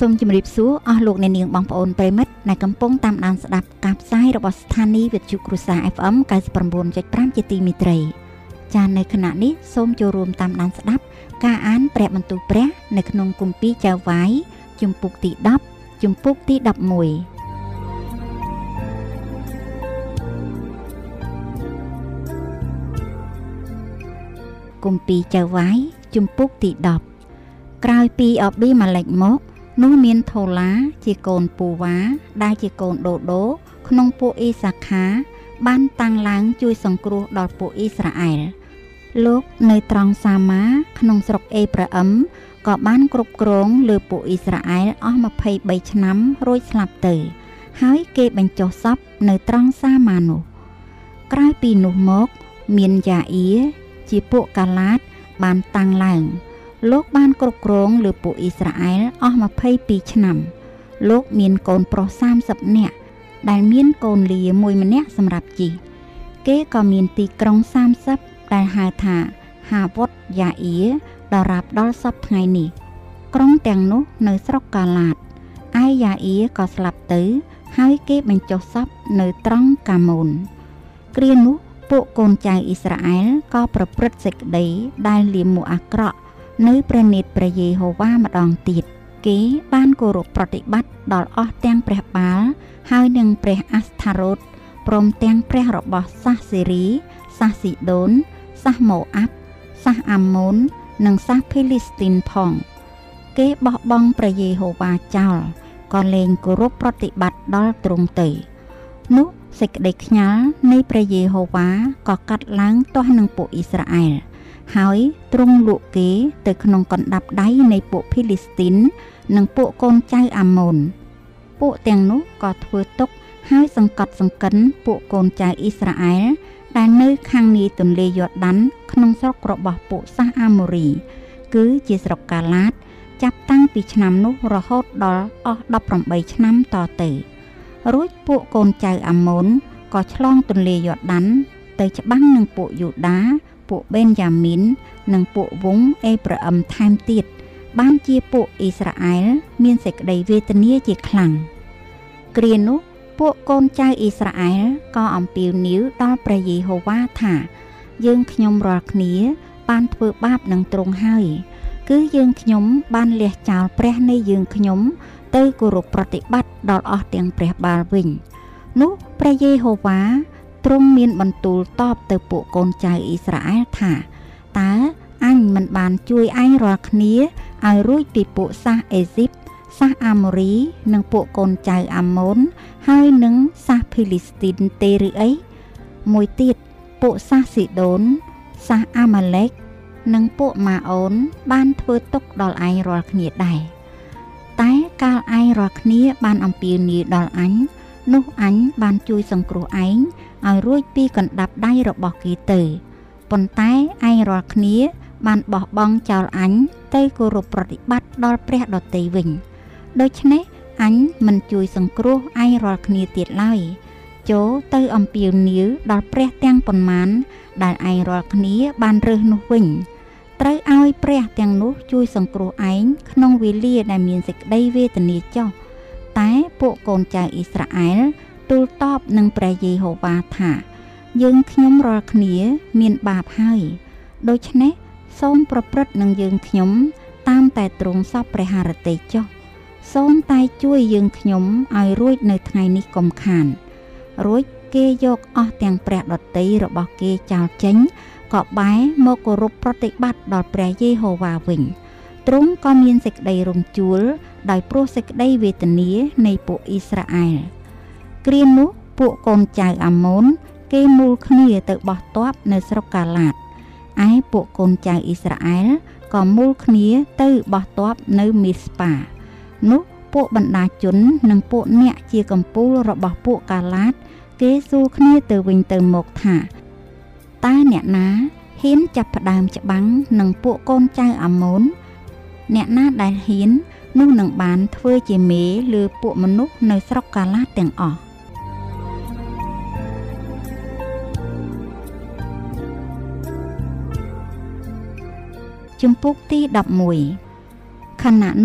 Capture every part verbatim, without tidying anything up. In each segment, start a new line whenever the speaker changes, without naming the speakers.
សូមជម្រាបសួរអស់លោកអ្នកនាងបងប្អូនប្រិមិត្តដែលកំពុងតាមដានស្ដាប់ការផ្សាយរបស់ស្ថានីយ៍វិទ្យុគ្រួសារ เอฟ เอ็ม เก้าสิบเก้าจุดห้า ជាទីមេត្រីចា៎នៅខណៈនេះសូមចូលរួមតាមដានស្ដាប់ការអានព្រះបន្ទូលព្រះនៅក្នុងគម្ពីរចៅវាយជំពូកទីដប់ ជំពូកទីដប់មួយគម្ពីរចៅវាយជំពូកទីដប់ក្រោយពីអប៊ីម៉ាឡេកមកនោះមានថូឡាជាកូនពូវ៉ាដែលជាកូនដូដូក្នុងពួកអ៊ីសាខាបានតាំងឡើងជួយសង្គ្រោះដល់ពួកអ៊ីស្រាអែលលោកនៅត្រង់សាម៉ាក្នុងស្រុកអេប្រាអឹមក៏បានគ្រប់គ្រងលើពួកអ៊ីស្រាអែលអស់ម្ភៃបីឆ្នាំរួចស្លាប់ទៅហើយគេបញ្ចុះសពនៅត្រង់សាម៉ានោះក្រោយពីនោះមកមានយ៉ាអ៊ីជាពួកកាឡាតបានតាំងឡើងលោកបានគ្រប់គ្រងលើពួកអ៊ីស្រាអែលអស់ម្ភៃពីរឆ្នាំលោកមានកូនប្រុសសាមសិបនាក់ដែលមានកូនលាមួយម្នាក់សម្រាប់ជីគេក៏មានទីក្រុងសាមសិបដែលហៅថាហាវុតយ៉ាអ៊ីដរាបដល់សពថ្ងៃនេះក្រុងទាំងនោះនៅស្រុកកាឡាតឯយ៉ាអ៊ីក៏ស្លាប់ទៅហើយគេបញ្ចុះសពនៅត្រង់កាម៉ូនគ្រានោះពួកកូនចៅអ៊ីស្រាអែលក៏ប្រព្រឹត្តសេចក្តីដែលលាមកអាក្រក់នៅព្រះនេត្រព្រះយេហូវ៉ាម្ដងទៀតគេបានគោរពប្រតិបត្តិដល់អស់ទាំងព្រះបាលហើយនឹងព្រះអាស្ថារ៉ូតព្រមទាំងព្រះរបស់សាសសេរីសាសស៊ីដូនសាសម៉ូអាប់សាសអាម៉ូននិងសាសភីលីស្ទីនផងគេបោះបង់ព្រះយេហូវ៉ាចោលក៏លែងគោរពប្រតិបត្តិដល់ទ្រង់ទៅនោះសេចក្តីខ្ញាល់នៃព្រះយេហូវ៉ាក៏កាត់ឡើងទាស់នឹងពួកអ៊ីស្រាអែលហើយទ្រង់លក់គេទៅក្នុងកណ្ដាប់ដៃនៃពួកភីលីស្ទីននិងពួកកូនចៅអាម៉ូនពួកទាំងនោះក៏ធ្វើទុកហើយសង្កត់សង្កិនពួកកូនចៅអ៊ីស្រាអែលដែលនៅខាងនាយទន្លេយ៉ូដានក្នុងស្រុករបស់ពួកសាសអាម៉ូរីគឺជាស្រុកកាឡាតចាប់តាំងពីឆ្នាំនោះរហូតដល់អស់ដប់ប្រាំបីឆ្នាំតទៅរួចពួកកូនចៅអាម៉ូនក៏ឆ្លងទន្លេយ៉ូដានទៅច្បាំងនឹងពួកយូដាពួកបេនយ៉ាមីននិងពួកវងអេប្រាអឹមថែមទៀតបានជាពួកអ៊ីស្រាអែលមានសេចក្តីវេទនាជាខ្លាំងគ្រានោះពួកកូនចៅអ៊ីស្រាអែលក៏អំពាវនាវដល់ព្រះយេហូវ៉ាថាយើងខ្ញុំរាល់គ្នាបានធ្វើបាបនឹងទ្រង់ហើយគឺយើងខ្ញុំបានលះចោលព្រះនៃយើងខ្ញុំទៅគោរពប្រតិបត្តិដល់អស់ទាំងព្រះបាលវិញនោះព្រះយេហូវ៉ាទ្រង់មានបន្ទូលតបទៅពួកកូនចៅអ៊ីស្រាអែលថាតើអញមិនបានជួយឯងរាល់គ្នាឲ្យរួចពីពួកសាសអេស៊ីបសាសអាម៉ូរីនិងពួកកូនចៅអាម៉ូនហើយនឹងសាសភីលីស្ទីនទេឬអីមួយទៀតពួកសាសស៊ីដូនសាសអាម៉ាឡេកនិងពួកម៉ាអូនបានធ្វើទុកដល់ឯងរាល់គ្នាដែរតែកាលឯងរាល់គ្នាបានអំពាវនាវដល់អញនោះអញបានជួយសង្គ្រោះឯងឲ្យរួចពីកណ្ដាប់ដៃរបស់គេទៅប៉ុន្តែឯងរាល់គ្នាបានបោះបង់ចោលអញទៅគោរពប្រតិបត្តិដល់ព្រះដទៃវិញដូច្នេះអញមិនជួយសង្គ្រោះឯងរាល់គ្នាទៀតឡើយចូលទៅអំពាវនាវដល់ព្រះទាំងប៉ុន្មានដែលឯងរាល់គ្នាបានរើសនោះវិញត្រូវឲ្យព្រះទាំងនោះជួយសង្គ្រោះឯងក្នុងវេលាដែលមានសេចក្តីវេទនាចុះតែពួកកូនចៅអ៊ីស្រាអែលទូលតបនឹងព្រះយេហូវ៉ាថាយើងខ្ញុំរាល់គ្នាមានបាបហើយដូច្នេះសូមប្រព្រឹត្តនឹងយើងខ្ញុំតាមតែទ្រង់សពព្រះハរតីចុះសូមតែជួយយើងខ្ញុំឲ្យរួចនៅថ្ងៃនេះកុំខានរួចគេយកអស់ទាំងព្រះដតីរបស់គេចោលចេញក៏បែរមកគោរពប្រតិបត្តិដល់ព្រះយេហូវ៉ាវិញទ្រង់ក៏មានសេចក្តីរំជួលដោយព្រោះសេចក្តីវេទនានៃពួកអ៊ីស្រាអែលគ្រានោះពួកកូនចៅអាម៉ូនគេមូលគ្នាទៅបោះទ័ពនៅស្រុកកាឡាតឯពួកកូនចៅអ៊ីស្រាអែលក៏មូលគ្នាទៅបោះទ័ពនៅមីស្ប៉ានោះពួកបណ្ដាជននិងពួកអ្នកជាកំពូលរបស់ពួកកាឡាតគេសួរគ្នាទៅវិញទៅមកថាតើអ្នកណាហ៊ានចាប់ផ្ដើមច្បាំងនឹងពួកកូនចៅអាម៉ូនអ្នកណាដែលហ៊ាននោះនឹងបានធ្វើជាមេលើពួកមនុស្សនៅស្រុកកាឡាតទាំងអស់ជំពូកទីដប់មួយខណៈនោះ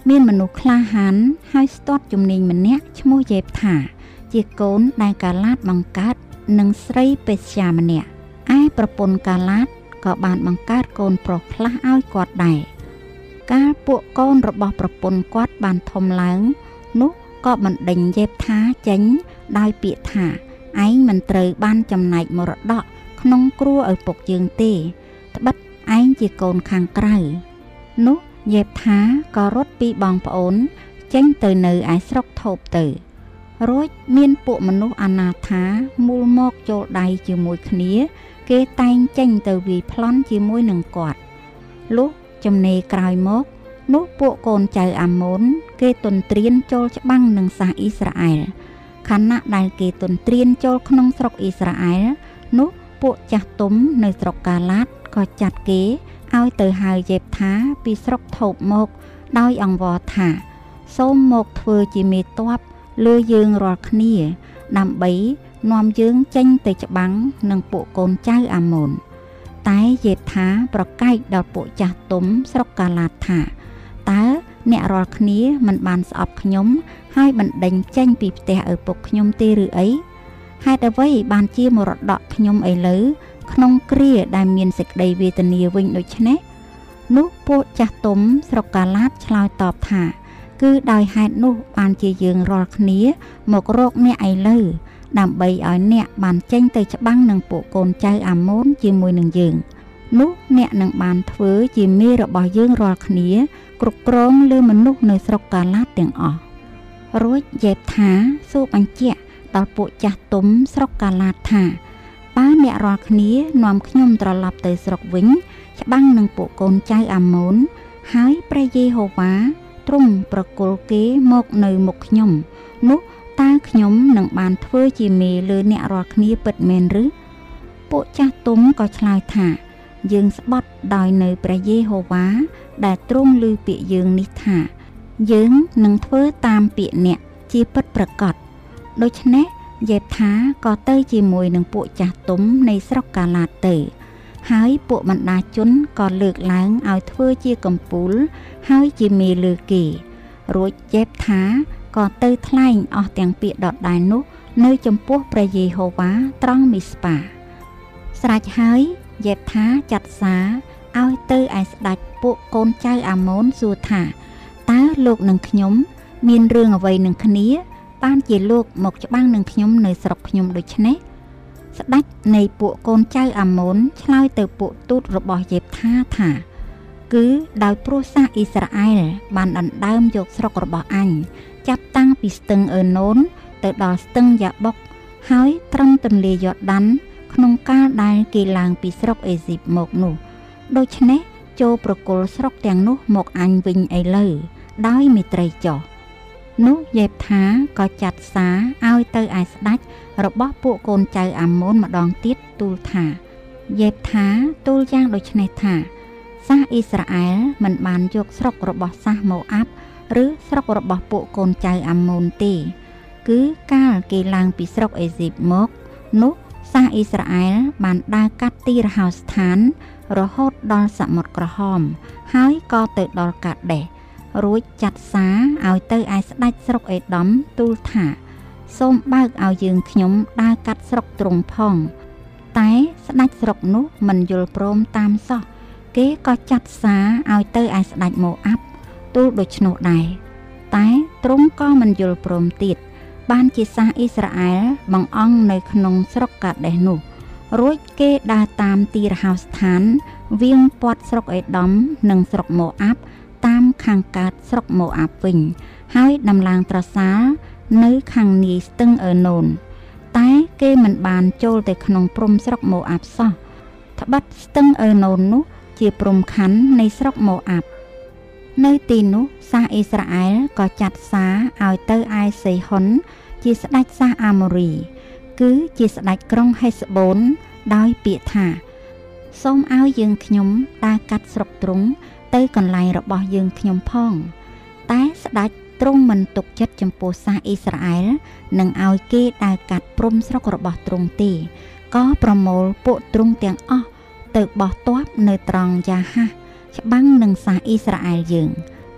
មានមនុស្សក្លាហានហើយស្ទាត់ជំនាញម្នាក់ឈ្មោះយេបថាជាកូនដែលកាឡាតបង្កើតនឹងស្រីពេស្យាម្នាក់ឯប្រពន្ធកាឡាតក៏បានបង្កើតកូនប្រុសខ្លះឲ្យគាត់ដែរកាលពួកកូនរបស់ប្រពន្ធគាត់បានធំឡើងនោះក៏បណ្ដេញយេបថាចេញដោយពាក្យថាឯងមិនត្រូវបានចំណែកមរតកក្នុងគ្រួឪពុកយើងទេត្បិតឯងជាកូនខាងក្រៅនោះយេបថាក៏រត់ពីបងប្អូនចេញទៅនៅឯស្រុកថូបទៅរួចមានពួកមនុស្សអនាថាមូលមកចូលដៃជាមួយគ្នាគេតែងចេញទៅវាយប្លន់ជាមួយនឹងគាត់លុះចំណេក្រោយមកនោះពួកកូនចៅអាម៉ូនគេទន្ទ្រានចូលច្បាំងនឹងសាសអ៊ីស្រាអែលខណៈដែលគេទន្ទ្រានចូលក្នុងស្រុកអ៊ីស្រាអែលនោះពួកចាស់ទុំនៅស្រុកកាឡាតក៏ចាត់គេឲ្យទៅហៅយេបថាពីស្រុកថូបមកដោយអង្វរថាសូមមកធ្វើជាមេទ័ពលើយើងរាល់គ្នាដើម្បីនាំយើងចេញទៅច្បាំងនឹងពួកកូនចៅអាម៉ូនតែយេបថាប្រកែកដល់ពួកចាស់ទុំស្រុកកាឡាតថាតើអ្នករាល់គ្នាមិនបានស្អប់ខ្ញុំហើយបណ្ដេញចេញពីផ្ទះឪពុកខ្ញុំទេឬអីហេតុអ្វីបានជាមរតកខ្ញុំឥឡូវក្នុងគ្រាដែលមានសេចក្តីវេទនាវិញដូច្នេះនោះពួកចាស់ទុំស្រុកកាឡាតឆ្លើយតបថាគឺដោយហេតុនោះបានជាយើងរាល់គ្នាមករកអ្នកឥឡូវដើម្បីឲ្យអ្នកបានចេញទៅច្បាំងនឹងពួកកូនចៅអាម៉ូនជាមួយនឹងយើងនោះអ្នកនឹងបានធ្វើជាមេរបស់យើងរាល់គ្នាគ្រប់គ្រងលើមនុស្សនៅស្រុកកាឡាតទាំងអស់រួចយេបថាសួរបញ្ជាក់ដល់ពួកចាស់ទុំស្រុកកាឡាតថាបើអ្នករាល់គ្នានាំខ្ញុំត្រឡប់ទៅស្រុកវិញច្បាំងនឹងពួកកូនចៅអាម៉ូនហើយព្រះយេហូវ៉ាទ្រង់ប្រគល់គេមកនៅមុខខ្ញុំនោះតើខ្ញុំនឹងបានធ្វើជាមេលើអ្នករាល់គ្នាពិតមែនឬពួកចាស់ទុំក៏ឆ្លើយថាយើងស្បត់ដោយនៅព្រះយេហូវ៉ាដែលទ្រង់ឮពាក្យយើងនេះថាយើងនឹងធ្វើតាមពាក្យអ្នកជាពិតប្រាកដដូច្នេះយេបថាក៏ទៅជាមួយនឹងពួកចាស់ទុំនៃស្រុកកាឡាតទៅហើយពួកបណ្ដាជនក៏លើកឡើងឲ្យធ្វើជាកំពូលហើយជាមេលើគេរួចយេបថាក៏ទៅថ្លែងអស់ទាំងពាក្យដដែលនោះនៅចំពោះព្រះយេហូវ៉ាត្រង់មីស្ប៉ាស្រេចហើយយេបថាចាត់សារឲ្យទៅឯស្ដេចពួកកូនចៅអាម៉ូនសួរថាតើលោកនិងខ្ញុំមានរឿងអ្វីនឹងគ្នាបានជាលោកមកច្បាំងនឹងខ្ញុំនៅស្រុកខ្ញុំដូច្នេះស្ដេចនៃពួកកូនចៅអាម៉ូនឆ្លើយទៅពួកទូតរបស់យេបថាថាគឺដោយព្រោះសាសអ៊ីស្រាអែលបានដណ្ដើមយកស្រុករបស់អញចាប់តាំងពីស្ទឹងអឺណូនទៅដល់ស្ទឹងយ៉ាបុកហើយត្រឹមទន្លេយ៉ូដានក្នុងកាលដែលគេឡើងពីស្រុកអេស៊ីបមកនោះដូច្នេះចូលប្រគល់ស្រុកទាំងនោះមកអញវិញឥឡូវដោយមេត្រីចុះនោះយេបថាក៏ចាត់សារឲ្យទៅឯស្ដេចរបស់ពួកកូនចៅអាម៉ូនម្ដងទៀតទូលថាយេបថាទូលយ៉ាងដូចនេះថាសាសអ៊ីស្រាអែលមិនបានយកស្រុករបស់សាសម៉ូអាប់ឬស្រុករបស់ពួកកូនចៅអាម៉ូនទេគឺកាលគេឡើងពីស្រុកអេស៊ីបមកនោះសាសអ៊ីស្រាអែលបានដើរកាត់ទីរហោស្ថានរហូតដល់សមុទ្រក្រហមហើយក៏ទៅដល់កាដេសរួចចាត់សារឲ្យទៅឯស្ដេចស្រុកអេដំទូលថាសូមបើកឲ្យយើងខ្ញុំដើរកាត់ស្រុកទ្រង់ផងតែស្ដេចស្រុកនោះមិនយល់ព្រមតាមសោះគេក៏ចាត់សារឲ្យទៅឯស្ដេចម៉ូអាប់ទូលដូច្នោះដែរតែទ្រង់ក៏មិនយល់ព្រមទៀតបានជាសាសអ៊ីស្រាអែលបង្អង់នៅក្នុងស្រុកកាដេសនោះរួចគេដើរតាមទីរហោស្ថានវាងព័ទ្ធស្រុកអេដំនិងស្រុកម៉ូអាប់តាមខាងកើតស្រុកម៉ូអាប់វិញហើយដំឡើងត្រសាលនៅខាងនាយស្ទឹងអឺណូនតែគេមិនបានចូលទៅក្នុងព្រំស្រុកម៉ូអាប់សោះត្បិតស្ទឹងអឺណូននោះជាព្រំខណ្ឌនៃស្រុកម៉ូអាប់នៅទីនោះសាសអ៊ីស្រាអែលក៏ចាត់សារឲ្យទៅឯសេហ៊ុនជាស្ដេចសាសអាម៉ូរីគឺជាស្ដេចក្រុងហេសបូនដោយពាក្យថាសូមឲ្យយើងខ្ញុំដើរកាត់ស្រុកទ្រង់ទៅកន្លែងរបស់យើងខ្ញុំផងតែស្ដេចទ្រង់មិនទុកចិត្តចំពោះសាសអ៊ីស្រាអែលនឹងឲ្យគេដើរកាត់ព្រំស្រុករបស់ទ្រង់ទេក៏ប្រមូលពួកទ្រង់ទាំងអស់ទៅបោះទ័ពនៅត្រង់យ៉ាហាសច្បាំងនឹងសាសអ៊ីស្រាអែលយើង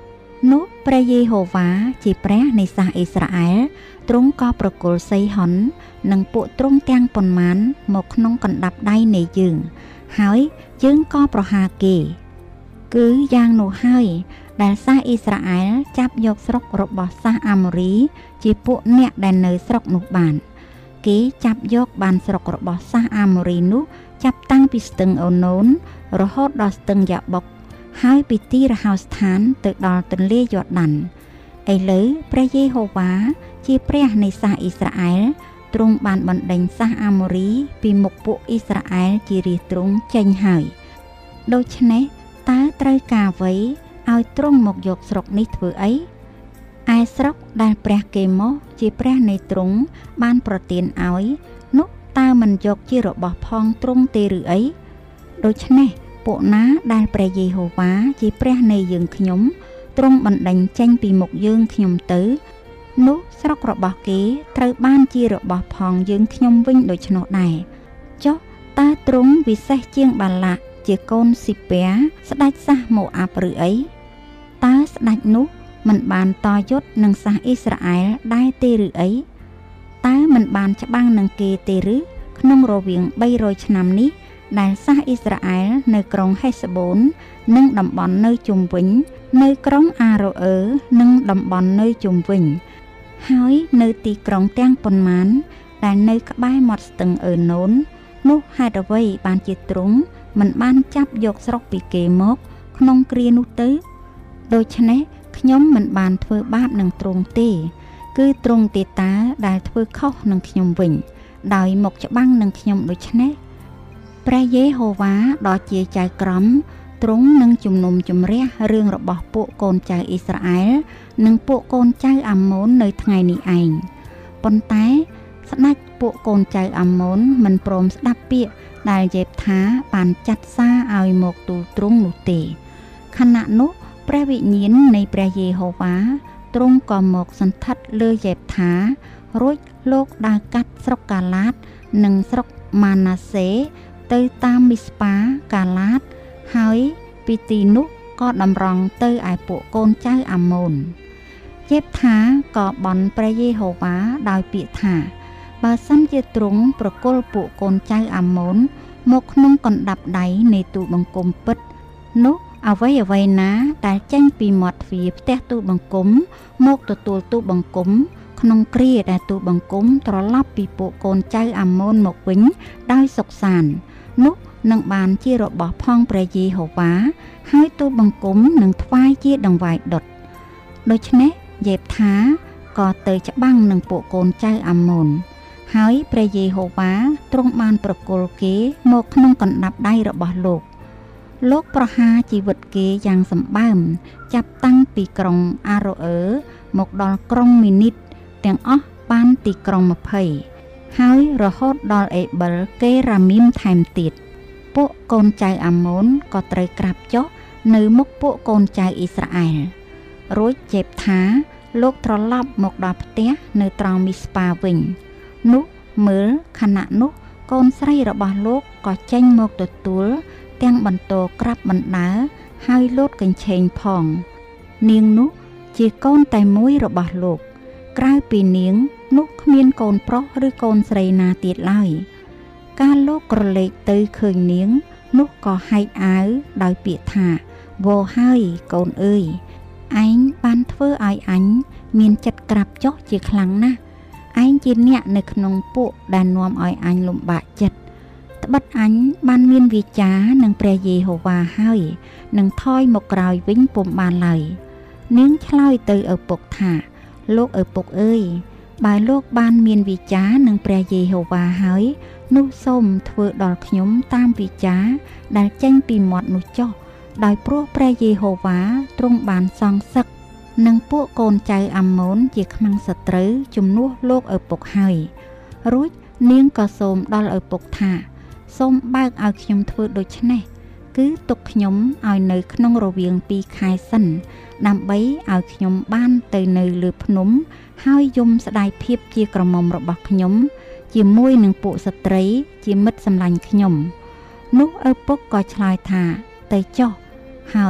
នោះព្រះយេហូវ៉ាជាព្រះនៃសាសអ៊ីស្រាអែលទ្រង់ក៏ប្រគល់សីហុននិងពួកទ្រង់ទាំងប៉ុន្មានមកក្នុងកណ្ដាប់ដៃនៃយើងហើយយើងក៏ប្រហារគេគឺយ៉ាងនោះហើយដែលសាសអ៊ីស្រាអែលចាប់យកស្រុករបស់សាសអាម៉ូរីជាពួកអ្នកដែលនៅស្រុកនោះបានគេចាប់យកបានស្រុករបស់សាសអាម៉ូរីនោះចាប់តាំងពីស្ទឹងអូណូនរហូតដល់ស្ទឹងយ៉ាបុកហើយពីទីរហោស្ថានទៅដល់ទន្លេយ៉ូដានឥឡូវព្រះយេហូវ៉ាជាព្រះនៃសាសអ៊ីស្រាអែលទ្រង់បានបណ្ដេញសាសអាម៉ូរីពីមុខពួកអ៊ីស្រាអែលជារាជទ្រង់ចេញហើយដូច្នេះតើត្រូវការអ្វីឲ្យទ្រង់មកយកស្រុកនេះធ្វើអីឯស្រុកដែលព្រះកេម៉ូសជាព្រះនៃទ្រង់បានប្រទានឲ្យនោះតើមិនយកជារបស់ផងទ្រង់ទេឬអីដូច្នេះពួកណាដែលព្រះយេហូវ៉ាជាព្រះនៃយើងខ្ញុំទ្រង់បណ្ដេញចេញពីមុខយើងខ្ញុំទៅនោះស្រុករបស់គេត្រូវបានជារបស់ផងយើងខ្ញុំវិញដូច្នោះដែរចុះតើទ្រង់វិសេសជាងបាឡាក់ជាកូនស៊ីពែស្ដេចសាសម៉ូអាប់ឬអីតើស្ដេចនោះមិនបានតយុទ្ធនឹងសាសអ៊ីស្រាអែលដែរទេឬអីតើមិនបានច្បាំងនឹងគេទេឬក្នុងរវាងបីរយឆ្នាំនេះដែលសាសអ៊ីស្រាអែលនៅក្រុងហេសបូននិងតំបន់នៅជុំវិញនៅក្រុងអារ៉ូអឺនិងតំបន់នៅជុំវិញហើយនៅទីក្រុងទាំងប៉ុន្មានដែលនៅក្បែរមាត់ស្ទឹងអឺណូននោះហេតុអ្វីបានជាទ្រង់មិនបានចាប់យកស្រុកពីគេមកក្នុងគ្រានោះទៅដូច្នេះខ្ញុំមិនបានធ្វើបាបនឹងទ្រង់ទេគឺទ្រង់ទេតាដែលធ្វើខុសនឹងខ្ញុំវិញដោយមកច្បាំងនឹងខ្ញុំដូច្នេះព្រះយេហូវ៉ាដ៏ជាចៅក្រមទ្រង់នឹងជំនុំជម្រះរឿងរបស់ពួកកូនចៅអ៊ីស្រាអែលនិងពួកកូនចៅអាម៉ូននៅថ្ងៃនេះឯងប៉ុន្តែស្ដេចពួកកូនចៅអាម៉ូនមិនព្រមស្ដាប់ពាក្យដែលយេបថាបានចាត់សារឲ្យមកទូលទ្រង់នោះទេខណៈនោះព្រះវិញ្ញាណនៃព្រះយេហូវ៉ាទ្រង់ក៏មកសន្ធិដ្ឋលើយេបថារួចលោកដើរកាត់ស្រុកកាឡាតនិងស្រុកម៉ាណាសេទៅតាមមីស្ប៉ាកាឡាតហើយពីទីនោះក៏តម្រង់ទៅឯពួកកូនចៅអាម៉ូនយេបថាក៏បន់ព្រះយេហូវ៉ាដោយពាក្យថាបើសិនជាទ្រង់ប្រគល់ពួកកូនចៅអាម៉ូនមកក្នុងកណ្ដាប់ដៃនៃទូលបង្គំពិតនោះអ្វីអ្វីណាដែលចេញពីមាត់ទ្វារផ្ទះទូលបង្គំមកទទួលទូលបង្គំក្នុងគ្រាដែលទូលបង្គំត្រឡប់ពីពួកកូនចៅអាម៉ូនមកវិញដោយសុខសាន្តនោះនឹងបានជារបស់ផងព្រះយេហូវ៉ាហើយទូលបង្គំនឹងថ្វាយជាដង្វាយដុតដូច្នេះយេបថាក៏ទៅច្បាំងនឹងពួកកូនចៅអាម៉ូនហើយព្រះយេហូវ៉ាទ្រង់បានប្រគល់គេមកក្នុងកណ្ដាប់ដៃរបស់លោកលោកប្រហារជីវិតគេយ៉ាងសម្បើមចាប់តាំងពីក្រុងអារ៉ូអឺមកដល់ក្រុងមីនីតទាំងអស់បានទីក្រុងម្ភៃហើយរហូតដល់អេបិលកេរ៉ាមីមថែមទៀតពួកកូនចៅអាម៉ូនក៏ត្រូវក្រាបចុះនៅមុខពួកកូនចៅអ៊ីស្រាអែលរួចយេបថាលោកត្រឡប់មកដល់ផ្ទះនៅត្រង់មីស្ប៉ាវិញនោះមើលខណៈនោះកូនស្រីរបស់លោកក៏ចេញមកទទួលទាំងបន្ទោក្រាបបណ្ដើហើយលោតកញ្ឆេងផងនាងនោះជាកូនតែមួយរបស់លោកក្រៅពីនាងនោះគ្មានកូនប្រុសឬកូនស្រីណាទៀតឡើយកាលលោកក្រឡេកទៅឃើញនាងនោះក៏ហែកអាវដោយពាក្យថាវោហើយកូនអើយឯងបានធ្វើឲ្យអញមានចិត្តក្រាបចុះជាខ្លាំងណាស់ឯងជាអ្នកនៅក្នុងពួកដែលនាំឲ្យអញលំបាកចិត្តត្បិតអញបានមានវាចានឹងព្រះយេហូវ៉ាហើយនឹងថយមកក្រោយវិញពុំបានឡើយនាងឆ្លើយទៅឪពុកថាលោកឪពុកអើយបើលោកបានមានវាចានឹងព្រះយេហូវ៉ាហើយនោះសូមធ្វើដល់ខ្ញុំតាមវាចាដែលចេញពីមាត់នោះចុះដោយព្រោះព្រះយេហូវ៉ាទ្រង់បានសងសឹកនឹងពួកកូនចៅអាម៉ូនជាខ្មាំងសត្រូវជំនួសលោកឪពុកហើយរួចនាងក៏សូមដល់ឪពុកថាសូមបើកឲ្យខ្ញុំធ្វើដូច្នេះគឺទុកខ្ញុំឲ្យនៅក្នុងរវាងពីរខែសិនដើម្បីឲ្យខ្ញុំបានទៅនៅលើភ្នំហើយយំស្ដាយភាពជាក្រមុំរបស់ខ្ញុំជាមួយនឹងពួកស្ត្រីជាមិត្តសម្លាញ់ខ្ញុំនោះឪពុកក៏ឆ្លើយថាទៅចុះហើយ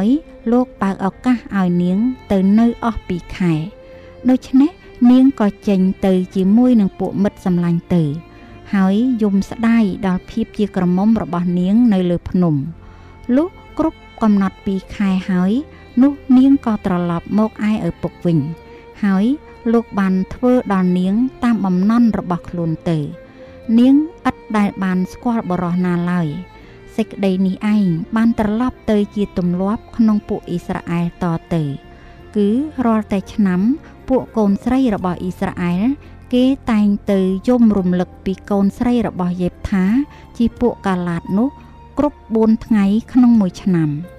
លោកបើកឱកាសឲ្យនាងទៅនៅអស់ពីខែដូច្នេះនាងក៏ចេញទៅជាមួយនឹងពួកមិត្តសម្លាញ់ទៅហើយយំស្ដាយដល់ភាពជាក្រមុំរបស់នាងនៅលើភ្នំលុះគ្រប់កំណត់ពីខែហើយនោះនាងក៏ត្រឡប់មកឯឪពុកវិញហើយលោកបានធ្វើដល់នាងតាមបំណន់របស់ខ្លួនទៅនាងឥតដែលបានស្គាល់បរិសណាឡើយសេចក្តីនេះឯងបានត្រឡប់ទៅជាទម្លាប់ក្នុងពួកអ៊ីស្រាអែលតទៅគឺរាល់តែឆ្នាំពួកកូនស្រីរបស់អ៊ីស្រាអែលគេតែងទៅយំរំលឹកពីកូនស្រីរបស់យេបថាជាពួកកាឡាតនោះគ្រប់បួនថ្ងៃក្នុងមួយឆ្នាំ